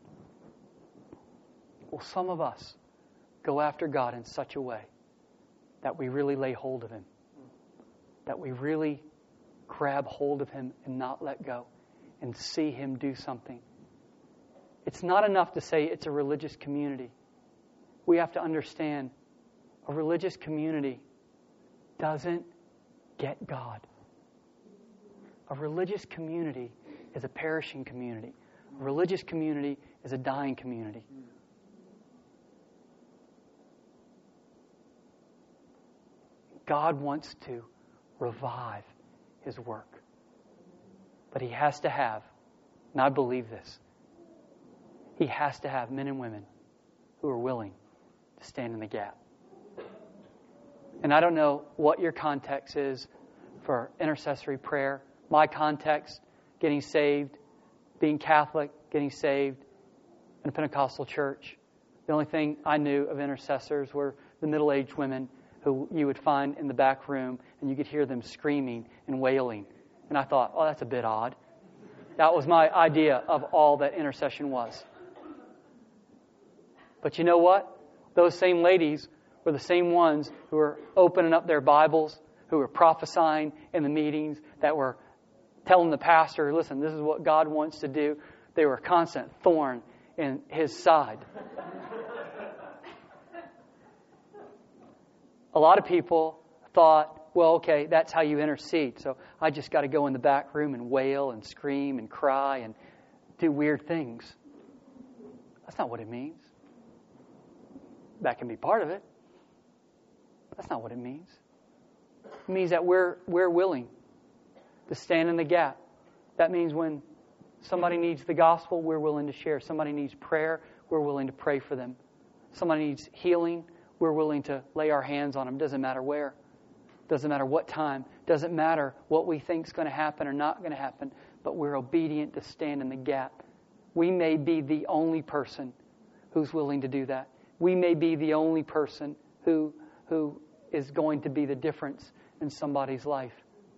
us go after God in such a way that we really lay hold of Him, that we really grab hold of Him and not let go, and see Him do something? It's not enough to say it's a religious community. We have to understand a religious community doesn't get God. A religious community is a perishing community. A religious community is a dying community. God wants to revive His work. But He has to have, and I believe this, He has to have men and women who are willing to stand in the gap. And I don't know what your context is for intercessory prayer. My context, getting saved, being Catholic, getting saved in a Pentecostal church. The only thing I knew of intercessors were the middle-aged women who you would find in the back room, and you could hear them screaming and wailing. And I thought, oh, that's a bit odd. That was my idea of all that intercession was. But you know what? Those same ladies were the same ones who were opening up their Bibles, who were prophesying in the meetings, that were telling the pastor, listen, this is what God wants to do. They were a constant thorn in His side. A lot of people thought, well, okay, that's how you intercede. So I just got to go in the back room and wail and scream and cry and do weird things. That's not what it means. That can be part of it. That's not what it means. It means that we're willing to stand in the gap. That means when somebody needs the gospel, we're willing to share. Somebody needs prayer, we're willing to pray for them. Somebody needs healing, we're willing to lay our hands on them. Doesn't matter where. Doesn't matter what time. Doesn't matter what we think is going to happen or not going to happen. But we're obedient to stand in the gap. We may be the only person who's willing to do that. We may be the only person who is going to be the difference in somebody's life.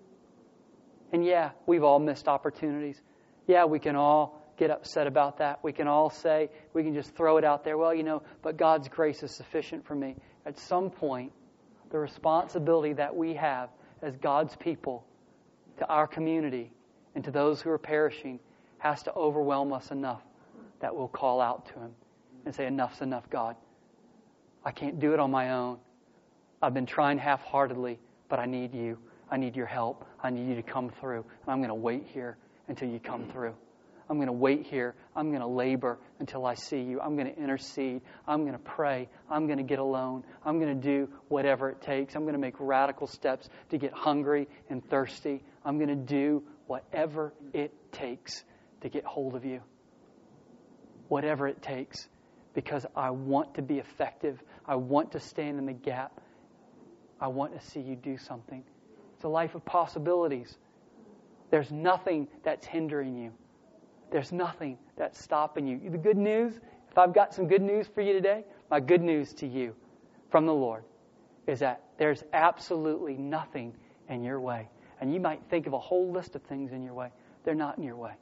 And yeah, we've all missed opportunities. Yeah, we can all get upset about that. We can all say, we can just throw it out there. Well, but God's grace is sufficient for me. At some point, the responsibility that we have as God's people to our community and to those who are perishing has to overwhelm us enough that we'll call out to Him and say, enough's enough, God. I can't do it on my own. I've been trying half-heartedly, but I need you. I need your help. I need you to come through. And I'm going to wait here until you come through. I'm going to wait here. I'm going to labor until I see you. I'm going to intercede. I'm going to pray. I'm going to get alone. I'm going to do whatever it takes. I'm going to make radical steps to get hungry and thirsty. I'm going to do whatever it takes to get hold of you. Whatever it takes. Because I want to be effective. I want to stand in the gap. I want to see you do something. It's a life of possibilities. There's nothing that's hindering you. There's nothing that's stopping you. The good news, if I've got some good news for you today, my good news to you from the Lord is that there's absolutely nothing in your way. And you might think of a whole list of things in your way. They're not in your way.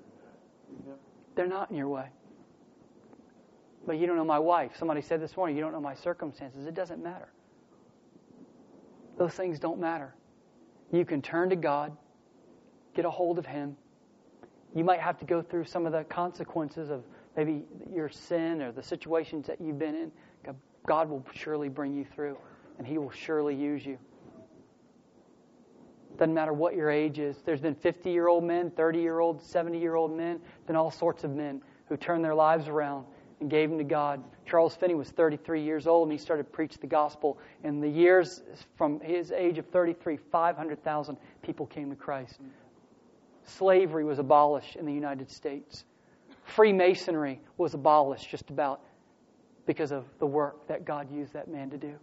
They're not in your way. But you don't know my wife. Somebody said this morning, you don't know my circumstances. It doesn't matter. Those things don't matter. You can turn to God, get a hold of Him. You might have to go through some of the consequences of maybe your sin or the situations that you've been in. God will surely bring you through, and He will surely use you. Doesn't matter what your age is. There's been 50-year-old men, 30-year-old, 70-year-old men, been all sorts of men who turned their lives around and gave them to God. Charles Finney was 33 years old, and he started to preach the gospel. In the years from his age of 33, 500,000 people came to Christ. Slavery was abolished in the United States. Freemasonry was abolished just about because of the work that God used that man to do.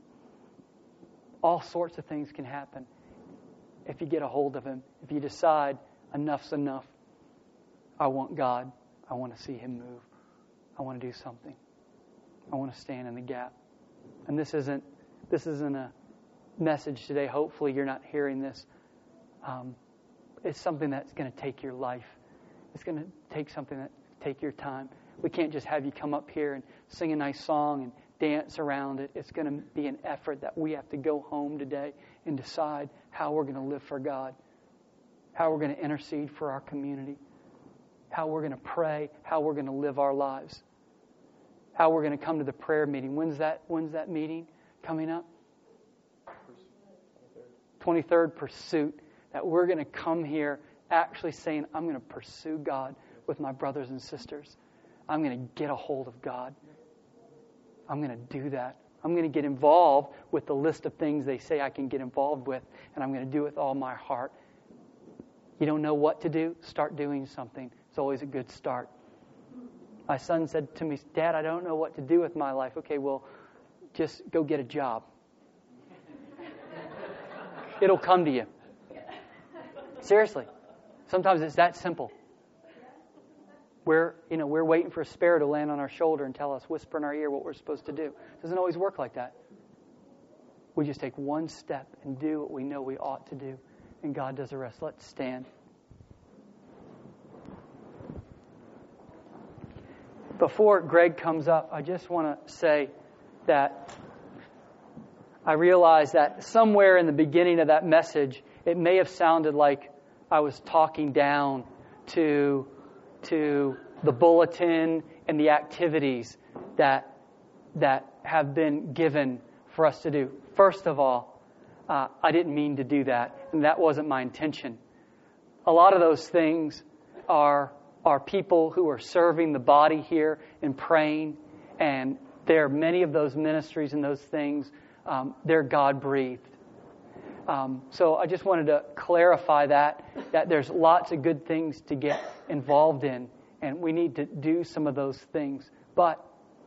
All sorts of things can happen if you get a hold of Him. If you decide enough's enough. I want God. I want to see Him move. I want to do something. I want to stand in the gap. And this isn't a message today. Hopefully you're not hearing this. It's something that's going to take your life. It's going to take something that take your time. We can't just have you come up here and sing a nice song and dance around it. It's going to be an effort that we have to go home today and decide how we're going to live for God, how we're going to intercede for our community, how we're going to pray, how we're going to live our lives, how we're going to come to the prayer meeting. When's that meeting coming up? 23rd Pursuit. That we're going to come here actually saying, I'm going to pursue God with my brothers and sisters. I'm going to get a hold of God. I'm going to do that. I'm going to get involved with the list of things they say I can get involved with, and I'm going to do it with all my heart. You don't know what to do? Start doing something. It's always a good start. My son said to me, Dad, I don't know what to do with my life. Okay, well, just go get a job. It'll come to you. Seriously. Sometimes it's that simple. We're waiting for a sparrow to land on our shoulder and tell us, whisper in our ear what we're supposed to do. It doesn't always work like that. We just take one step and do what we know we ought to do. And God does the rest. Let's stand. Before Greg comes up, I just want to say that I realize that somewhere in the beginning of that message, it may have sounded like I was talking down to the bulletin and the activities that have been given for us to do. First of all, I didn't mean to do that, and that wasn't my intention. A lot of those things are people who are serving the body here and praying, and there are many of those ministries and those things, they're God-breathed. So I just wanted to clarify that there's lots of good things to get involved in, and we need to do some of those things. But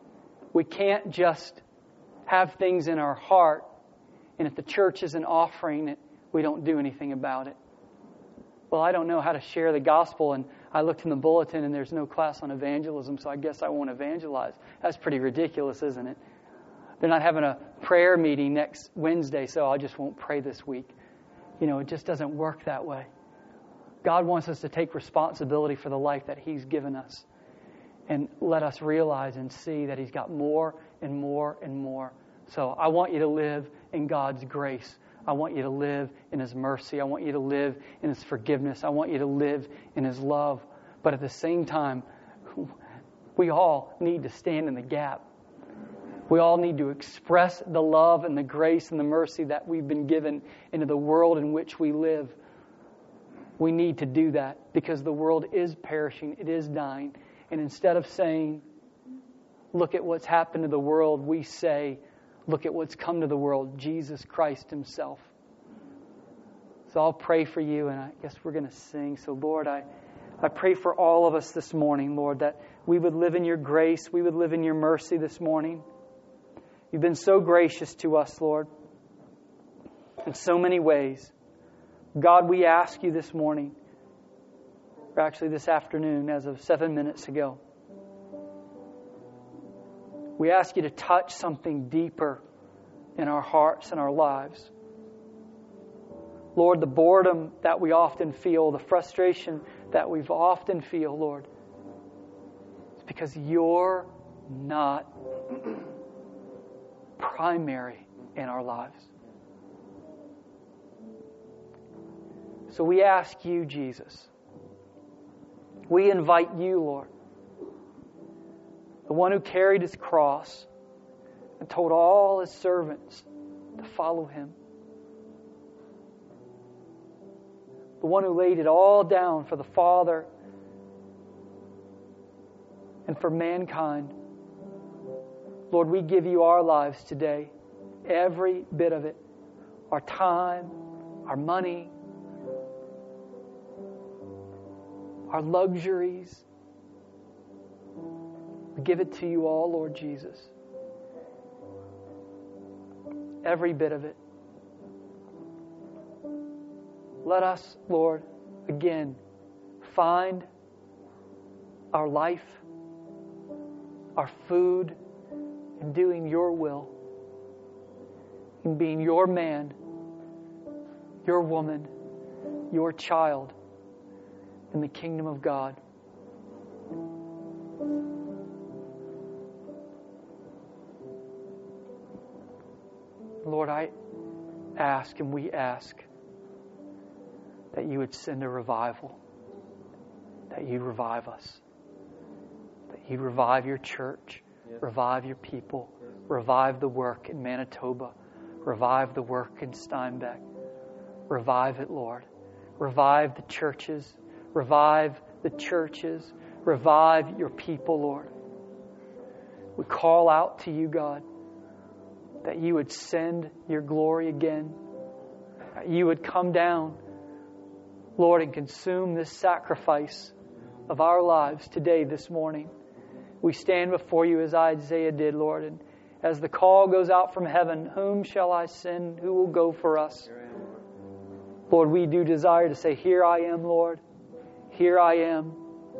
We can't just have things in our heart, and if the church isn't offering it, we don't do anything about it. Well, I don't know how to share the gospel, and I looked in the bulletin and there's no class on evangelism, so I guess I won't evangelize. That's pretty ridiculous, isn't it? They're not having a prayer meeting next Wednesday, so I just won't pray this week. It just doesn't work that way. God wants us to take responsibility for the life that He's given us and let us realize and see that He's got more and more and more. So I want you to live in God's grace. I want you to live in His mercy. I want you to live in His forgiveness. I want you to live in His love. But at the same time, we all need to stand in the gap. We all need to express the love and the grace and the mercy that we've been given into the world in which we live. We need to do that because the world is perishing. It is dying. And instead of saying, look at what's happened to the world, we say, look at what's come to the world, Jesus Christ Himself. So I'll pray for you, and I guess we're going to sing. So Lord, I pray for all of us this morning, Lord, that we would live in Your grace, we would live in Your mercy this morning. You've been so gracious to us, Lord, in so many ways. God, we ask You this morning, or actually this afternoon, as of 7 minutes ago, we ask You to touch something deeper in our hearts and our lives. Lord, the boredom that we often feel, the frustration that we often feel, Lord, it's because You're not primary in our lives. So we ask You, Jesus. We invite You, Lord, the one who carried His cross and told all His servants to follow Him. The one who laid it all down for the Father and for mankind. Lord, we give You our lives today, every bit of it, our time, our money, our luxuries. We give it to You all, Lord Jesus. Every bit of it. Let us, Lord, again, find our life, our food, in doing Your will, in being Your man, Your woman, Your child in the kingdom of God. Lord, I ask and we ask that You would send a revival, that You'd revive us, that You'd revive Your church, revive Your people, revive the work in Manitoba, revive the work in Steinbeck. Revive it, Lord. Revive the churches, revive the churches, revive Your people, Lord. We call out to You, God, that You would send Your glory again, that You would come down, Lord, and consume this sacrifice of our lives today, this morning. We stand before You as Isaiah did, Lord, and as the call goes out from heaven, whom shall I send? Who will go for us? Lord, we do desire to say, here I am, Lord. Here I am.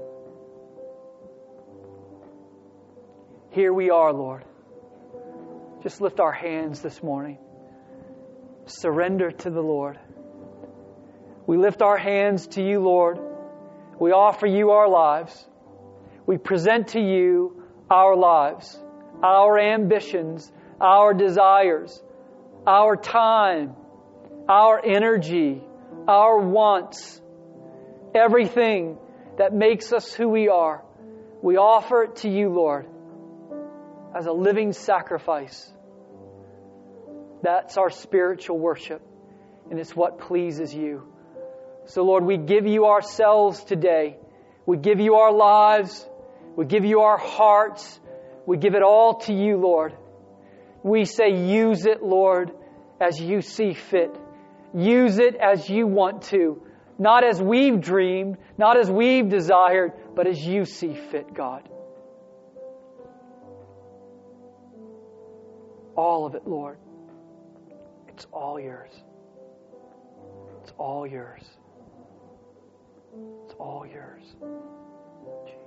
Here we are, Lord. Just lift our hands this morning. Surrender to the Lord. We lift our hands to You, Lord. We offer You our lives. We present to You our lives, our ambitions, our desires, our time, our energy, our wants, everything that makes us who we are. We offer it to You, Lord, as a living sacrifice. That's our spiritual worship, and it's what pleases You. So, Lord, we give You ourselves today. We give You our lives. We give You our hearts. We give it all to You, Lord. We say, use it, Lord, as You see fit. Use it as You want to. Not as we've dreamed, not as we've desired, but as You see fit, God. All of it, Lord. It's all yours. It's all yours. It's all yours. Jesus.